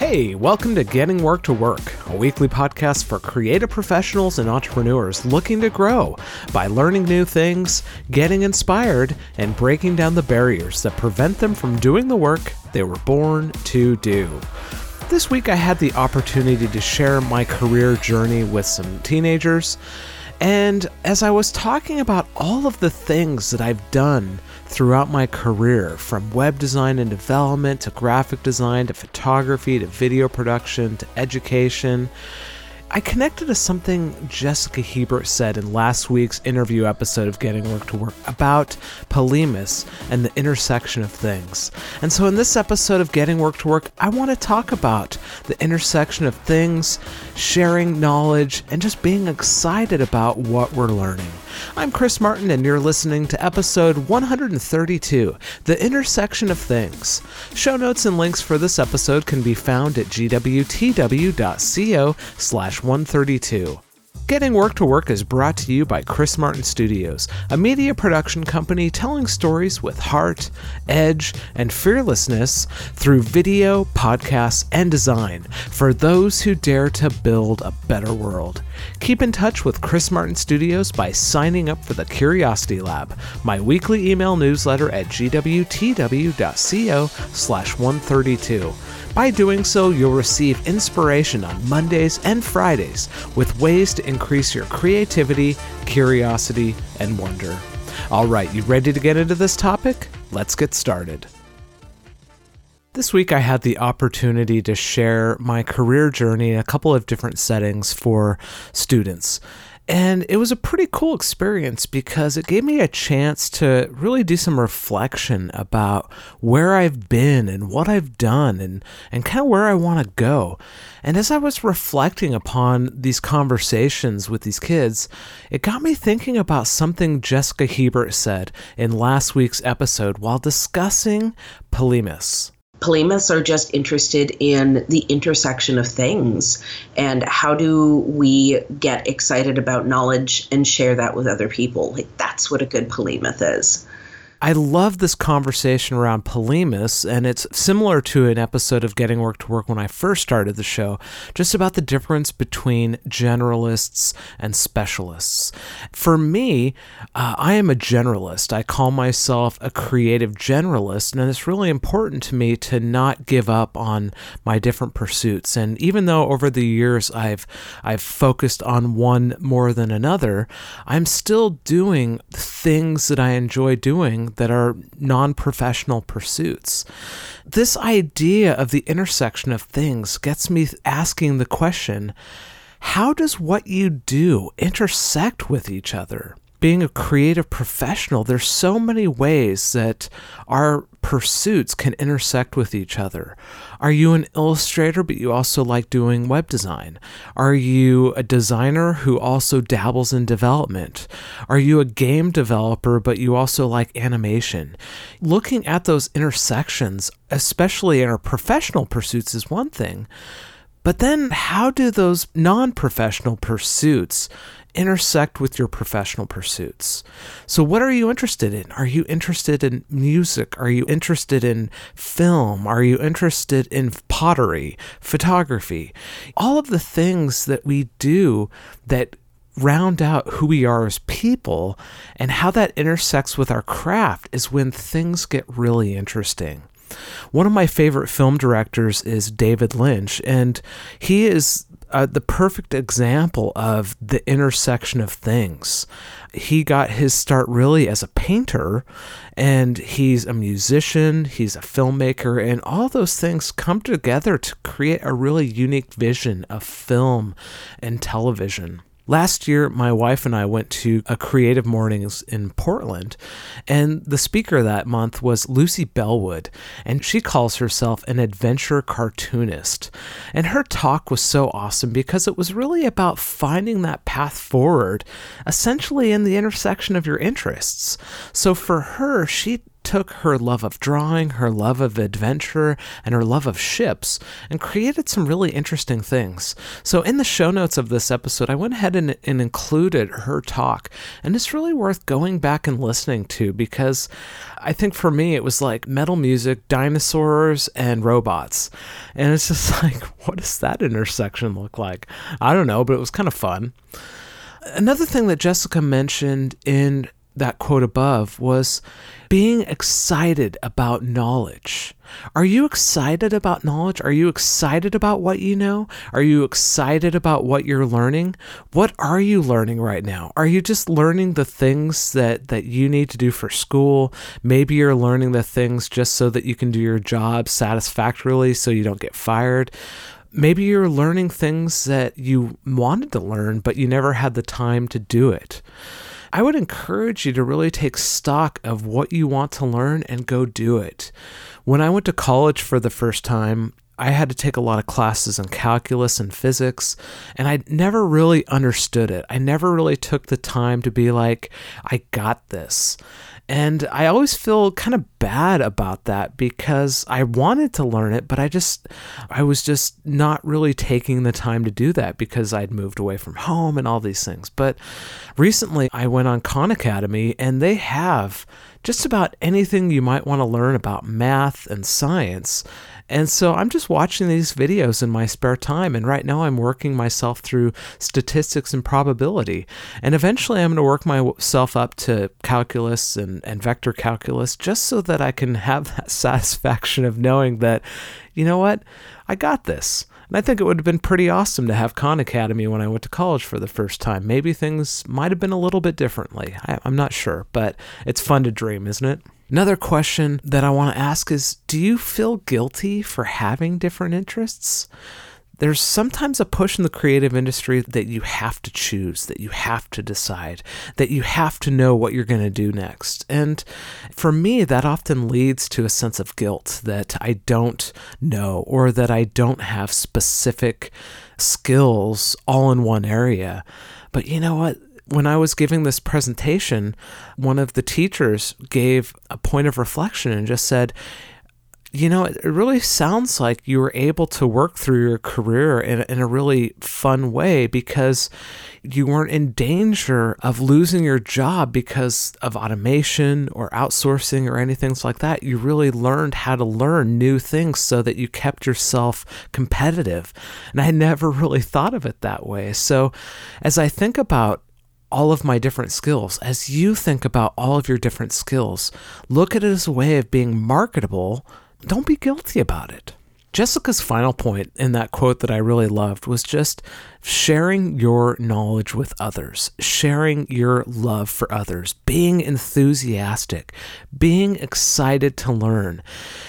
Hey, welcome to Getting Work to Work, a weekly podcast for creative professionals and entrepreneurs looking to grow by learning new things, getting inspired, and breaking down the barriers that prevent them from doing the work they were born to do. This week I had the opportunity to share my career journey with some teenagers, and as I was talking about all of the things that I've done throughout my career, from web design and development to graphic design to photography to video production to education, I connected to something Jessica Hebert said in last week's interview episode of Getting Work to Work about Polymus and the intersection of things. And so in this episode of Getting Work to Work, I want to talk about the intersection of things, sharing knowledge, and just being excited about what we're learning. I'm Chris Martin, and you're listening to episode 132, The Intersection of Things. Show notes and links for this episode can be found at gwtw.co/132. Getting Work to Work is brought to you by Chris Martin Studios, a media production company telling stories with heart, edge, and fearlessness through video, podcasts, and design for those who dare to build a better world. Keep in touch with Chris Martin Studios by signing up for the Curiosity Lab, my weekly email newsletter at gwtw.co/132. By doing so, you'll receive inspiration on Mondays and Fridays with ways to increase your creativity, curiosity, and wonder. All right, you ready to get into this topic? Let's get started. This week I had the opportunity to share my career journey in a couple of different settings for students. And it was a pretty cool experience because it gave me a chance to really do some reflection about where I've been and what I've done and kind of where I want to go. And as I was reflecting upon these conversations with these kids, it got me thinking about something Jessica Hebert said in last week's episode while discussing Polymus. Polymus are just interested in the intersection of things and how do we get excited about knowledge and share that with other people. Like, that's what a good polymath is. I love this conversation around Polymus, and it's similar to an episode of Getting Work to Work when I first started the show, just about the difference between generalists and specialists. For me, I am a generalist. I call myself a creative generalist, and it's really important to me to not give up on my different pursuits. And even though over the years I've focused on one more than another, I'm still doing things that I enjoy doing that are non-professional pursuits. This idea of the intersection of things gets me asking the question, how does what you do intersect with each other? Being a creative professional, there's so many ways that our pursuits can intersect with each other. Are you an illustrator, but you also like doing web design? Are you a designer who also dabbles in development? Are you a game developer, but you also like animation? Looking at those intersections, especially in our professional pursuits, is one thing. But then how do those non-professional pursuits intersect with your professional pursuits? So what are you interested in? Are you interested in music? Are you interested in film? Are you interested in pottery, photography? All of the things that we do that round out who we are as people and how that intersects with our craft is when things get really interesting. One of my favorite film directors is David Lynch, and he is the perfect example of the intersection of things. He got his start really as a painter, and he's a musician, he's a filmmaker, and all those things come together to create a really unique vision of film and television. Last year, my wife and I went to a Creative Mornings in Portland, and the speaker that month was Lucy Bellwood, and she calls herself an adventure cartoonist. And her talk was so awesome because it was really about finding that path forward, essentially in the intersection of your interests. So for her, she took her love of drawing, her love of adventure, and her love of ships and created some really interesting things. So in the show notes of this episode, I went ahead and included her talk, and it's really worth going back and listening to, because I think for me it was like metal music, dinosaurs, and robots. And it's just like, what does that intersection look like? I don't know, but it was kind of fun. Another thing that Jessica mentioned in that quote above was being excited about knowledge. Are you excited about knowledge? Are you excited about what you know? Are you excited about what you're learning? What are you learning right now? Are you just learning the things that you need to do for school? Maybe you're learning the things just so that you can do your job satisfactorily so you don't get fired. Maybe you're learning things that you wanted to learn, but you never had the time to do it. I would encourage you to really take stock of what you want to learn and go do it. When I went to college for the first time, I had to take a lot of classes in calculus and physics, and I never really understood it. I never really took the time to be like, I got this. And I always feel kind of bad about that, because I wanted to learn it, but I was just not really taking the time to do that because I'd moved away from home and all these things. But recently I went on Khan Academy, and they have just about anything you might want to learn about math and science. And so I'm just watching these videos in my spare time, and right now I'm working myself through statistics and probability. And eventually I'm going to work myself up to calculus and vector calculus, just so that I can have that satisfaction of knowing that, you know what, I got this. And I think it would have been pretty awesome to have Khan Academy when I went to college for the first time. Maybe things might have been a little bit differently. I'm not sure, but it's fun to dream, isn't it? Another question that I want to ask is, do you feel guilty for having different interests? There's sometimes a push in the creative industry that you have to choose, that you have to decide, that you have to know what you're going to do next. And for me, that often leads to a sense of guilt that I don't know, or that I don't have specific skills all in one area. But you know what? When I was giving this presentation, one of the teachers gave a point of reflection and just said, you know, it really sounds like you were able to work through your career in a really fun way, because you weren't in danger of losing your job because of automation or outsourcing or anything like that. You really learned how to learn new things so that you kept yourself competitive. And I never really thought of it that way. So as I think about all of my different skills, as you think about all of your different skills, look at it as a way of being marketable. Don't be guilty about it. Jessica's final point in that quote that I really loved was just sharing your knowledge with others, sharing your love for others, being enthusiastic, being excited to learn.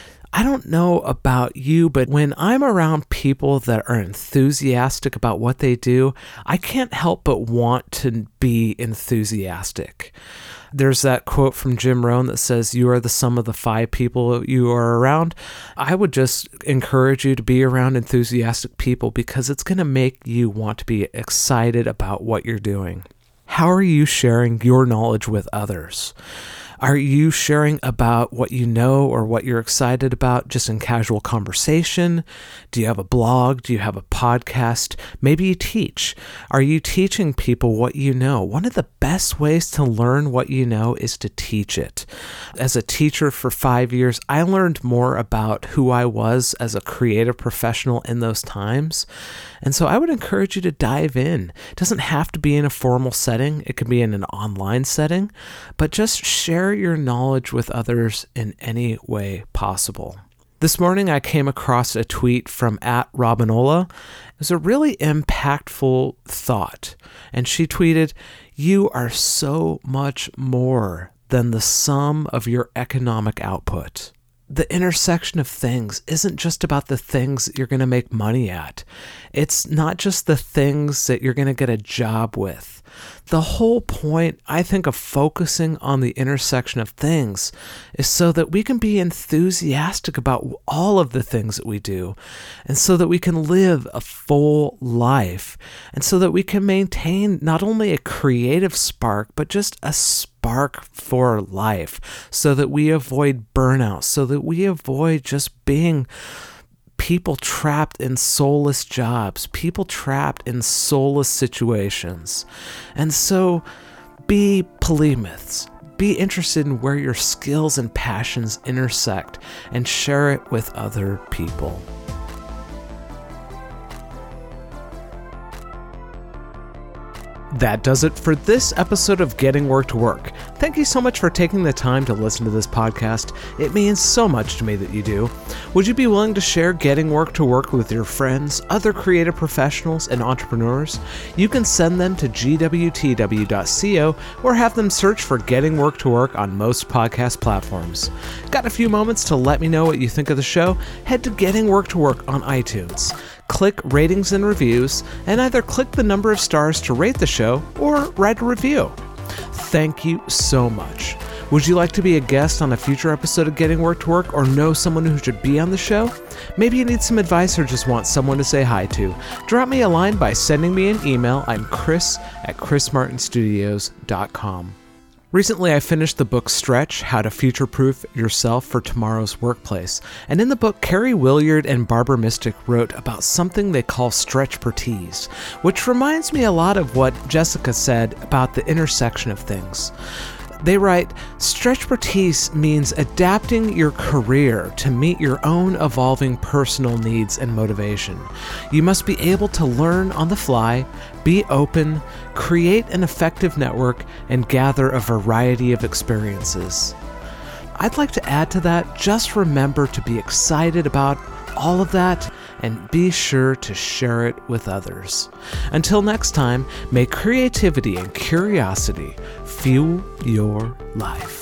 I don't know about you, but when I'm around people that are enthusiastic about what they do, I can't help but want to be enthusiastic. There's that quote from Jim Rohn that says, you are the sum of the 5 people you are around. I would just encourage you to be around enthusiastic people, because it's going to make you want to be excited about what you're doing. How are you sharing your knowledge with others? Are you sharing about what you know or what you're excited about just in casual conversation? Do you have a blog? Do you have a podcast? Maybe you teach. Are you teaching people what you know? One of the best ways to learn what you know is to teach it. As a teacher for 5 years, I learned more about who I was as a creative professional in those times. And so I would encourage you to dive in. It doesn't have to be in a formal setting. It could be in an online setting, but just share your knowledge with others in any way possible. This morning, I came across a tweet from @Robinola. It was a really impactful thought. And she tweeted, "You are so much more than the sum of your economic output." The intersection of things isn't just about the things that you're going to make money at. It's not just the things that you're going to get a job with. The whole point, I think, of focusing on the intersection of things is so that we can be enthusiastic about all of the things that we do, and so that we can live a full life, and so that we can maintain not only a creative spark, but just a spark for life, so that we avoid burnout, so that we avoid just being people trapped in soulless jobs, people trapped in soulless situations. And so be polymaths. Be interested in where your skills and passions intersect and share it with other people. That does it for this episode of Getting Work to Work. Thank you so much for taking the time to listen to this podcast. It means so much to me that you do. Would you be willing to share Getting Work to Work with your friends, other creative professionals, and entrepreneurs? You can send them to gwtw.co or have them search for Getting Work to Work on most podcast platforms. Got a few moments to let me know what you think of the show? Head to Getting Work to Work on iTunes. Click ratings and reviews, and either click the number of stars to rate the show or write a review. Thank you so much. Would you like to be a guest on a future episode of Getting Work to Work, or know someone who should be on the show? Maybe you need some advice or just want someone to say hi to. Drop me a line by sending me an email. I'm chris@chrismartinstudios.com. Recently, I finished the book Stretch, How to Future-Proof Yourself for Tomorrow's Workplace. And in the book, Carrie Williard and Barbara Mistick wrote about something they call stretchpertise, which reminds me a lot of what Jessica said about the intersection of things. They write, stretchpertise means adapting your career to meet your own evolving personal needs and motivation. You must be able to learn on the fly, be open, create an effective network, and gather a variety of experiences. I'd like to add to that, just remember to be excited about all of that and be sure to share it with others. Until next time, may creativity and curiosity fuel your life.